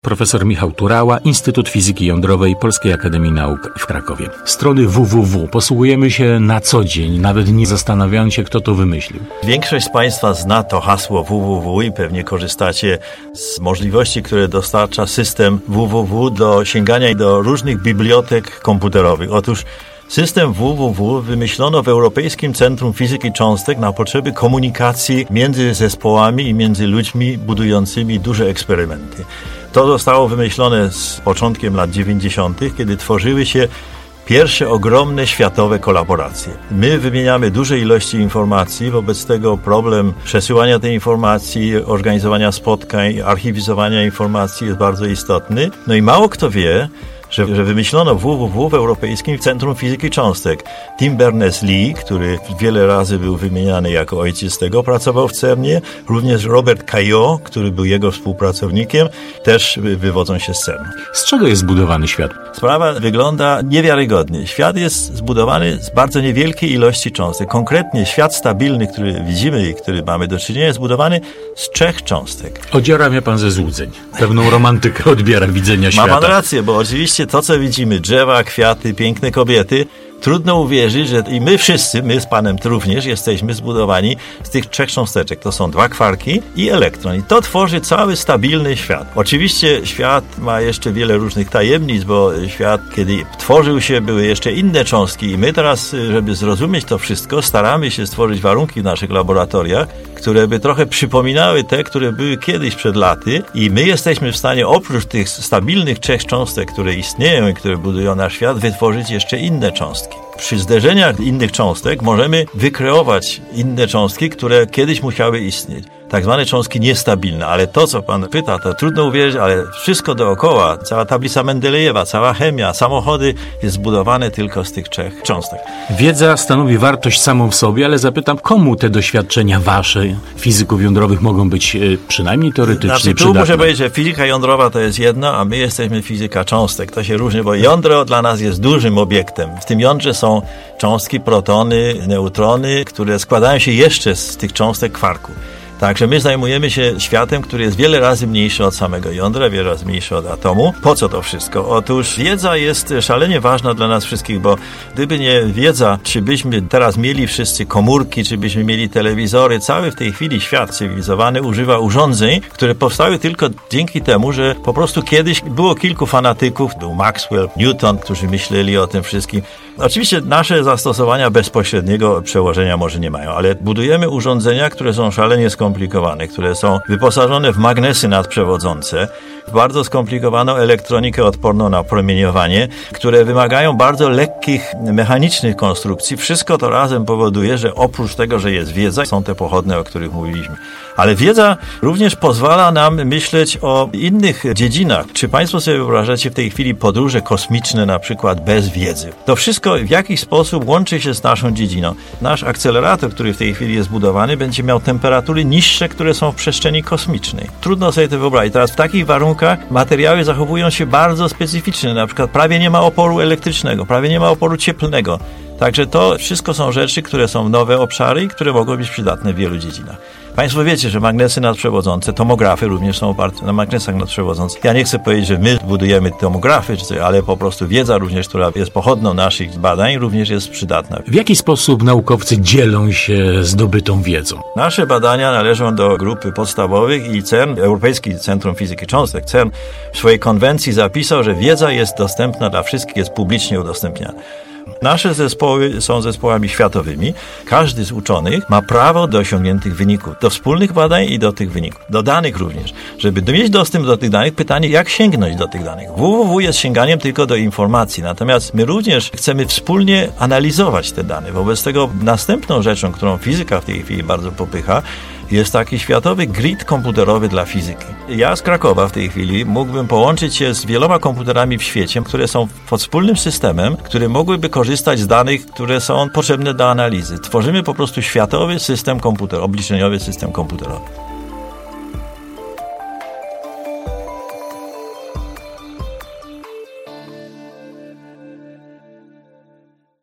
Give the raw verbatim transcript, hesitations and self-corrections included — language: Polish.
Profesor Michał Turała, Instytut Fizyki Jądrowej Polskiej Akademii Nauk w Krakowie. Strony w w w posługujemy się na co dzień, nawet nie zastanawiając się, kto to wymyślił. Większość z Państwa zna to hasło w w w i pewnie korzystacie z możliwości, które dostarcza system w w w do sięgania do różnych bibliotek komputerowych. Otóż system w w w wymyślono w Europejskim Centrum Fizyki Cząstek na potrzeby komunikacji między zespołami i między ludźmi budującymi duże eksperymenty. To zostało wymyślone z początkiem lat dziewięćdziesiątych, kiedy tworzyły się pierwsze ogromne światowe kolaboracje. My wymieniamy duże ilości informacji, wobec tego problem przesyłania tej informacji, organizowania spotkań, archiwizowania informacji jest bardzo istotny. No i mało kto wie, Że, że wymyślono w w w w Europejskim Centrum Fizyki Cząstek. Tim Berners-Lee, który wiele razy był wymieniany jako ojciec tego, pracował w cernie. Również Robert Cailliot, który był jego współpracownikiem, też wywodzą się z cernu. Z czego jest zbudowany świat? Sprawa wygląda niewiarygodnie. Świat jest zbudowany z bardzo niewielkiej ilości cząstek. Konkretnie świat stabilny, który widzimy i który mamy do czynienia, jest zbudowany z trzech cząstek. Odziera mnie pan ze złudzeń. Pewną romantykę odbiera widzenia świata. Ma pan rację, bo oczywiście to, co widzimy, drzewa, kwiaty, piękne kobiety, trudno uwierzyć, że i my wszyscy, my z panem również jesteśmy zbudowani z tych trzech cząsteczek. To są dwa kwarki i elektron. I to tworzy cały stabilny świat. Oczywiście świat ma jeszcze wiele różnych tajemnic, bo świat, kiedy tworzył się, były jeszcze inne cząstki i my teraz, żeby zrozumieć to wszystko, staramy się stworzyć warunki w naszych laboratoriach, które by trochę przypominały te, które były kiedyś przed laty i my jesteśmy w stanie oprócz tych stabilnych trzech cząstek, które istnieją i które budują nasz świat, wytworzyć jeszcze inne cząstki. Przy zderzeniach innych cząstek możemy wykreować inne cząstki, które kiedyś musiały istnieć. Tak zwane cząstki niestabilne, ale to, co pan pyta, to trudno uwierzyć, ale wszystko dookoła, cała tablica Mendelejewa, cała chemia, samochody jest zbudowane tylko z tych trzech cząstek. Wiedza stanowi wartość samą w sobie, ale zapytam, komu te doświadczenia wasze, fizyków jądrowych, mogą być e, przynajmniej teoretycznie znaczy, tu przydatne? Muszę powiedzieć, że fizyka jądrowa to jest jedno, a my jesteśmy fizyka cząstek. To się różni, bo jądro dla nas jest dużym obiektem. W tym jądrze są cząstki, protony, neutrony, które składają się jeszcze z tych cząstek kwarku. Także my zajmujemy się światem, który jest wiele razy mniejszy od samego jądra, wiele razy mniejszy od atomu. Po co to wszystko? Otóż wiedza jest szalenie ważna dla nas wszystkich, bo gdyby nie wiedza, czy byśmy teraz mieli wszyscy komórki, czy byśmy mieli telewizory, cały w tej chwili świat cywilizowany używa urządzeń, które powstały tylko dzięki temu, że po prostu kiedyś było kilku fanatyków, był Maxwell, Newton, którzy myśleli o tym wszystkim. Oczywiście nasze zastosowania bezpośredniego przełożenia może nie mają, ale budujemy urządzenia, które są szalenie skomplikowane, które są wyposażone w magnesy nadprzewodzące, w bardzo skomplikowaną elektronikę odporną na promieniowanie, które wymagają bardzo lekkich mechanicznych konstrukcji. Wszystko to razem powoduje, że oprócz tego, że jest wiedza, są te pochodne, o których mówiliśmy. Ale wiedza również pozwala nam myśleć o innych dziedzinach. Czy państwo sobie wyobrażacie w tej chwili podróże kosmiczne na przykład bez wiedzy? To wszystko w jakiś sposób łączy się z naszą dziedziną. Nasz akcelerator, który w tej chwili jest budowany, będzie miał temperatury niższe, które są w przestrzeni kosmicznej. Trudno sobie to wyobrazić. Teraz w takich warunkach materiały zachowują się bardzo specyficznie. Na przykład prawie nie ma oporu elektrycznego, prawie nie ma oporu cieplnego. Także to wszystko są rzeczy, które są nowe obszary i które mogą być przydatne w wielu dziedzinach. Państwo wiecie, że magnesy nadprzewodzące, tomografy również są oparte na magnesach nadprzewodzących. Ja nie chcę powiedzieć, że my budujemy tomografy, czy coś, ale po prostu wiedza również, która jest pochodną naszych badań, również jest przydatna. W jaki sposób naukowcy dzielą się zdobytą wiedzą? Nasze badania należą do grupy podstawowych i CERN, Europejski Centrum Fizyki Cząstek, CERN w swojej konwencji zapisał, że wiedza jest dostępna dla wszystkich, jest publicznie udostępniana. Nasze zespoły są zespołami światowymi. Każdy z uczonych ma prawo do osiągniętych wyników, do wspólnych badań i do tych wyników, do danych również. Żeby mieć dostęp do tych danych, pytanie, jak sięgnąć do tych danych. w w w jest sięganiem tylko do informacji, natomiast my również chcemy wspólnie analizować te dane. Wobec tego następną rzeczą, którą fizyka w tej chwili bardzo popycha, jest taki światowy grid komputerowy dla fizyki. Ja z Krakowa w tej chwili mógłbym połączyć się z wieloma komputerami w świecie, które są pod wspólnym systemem, które mogłyby korzystać z danych, które są potrzebne do analizy. Tworzymy po prostu światowy system komputerowy, obliczeniowy system komputerowy.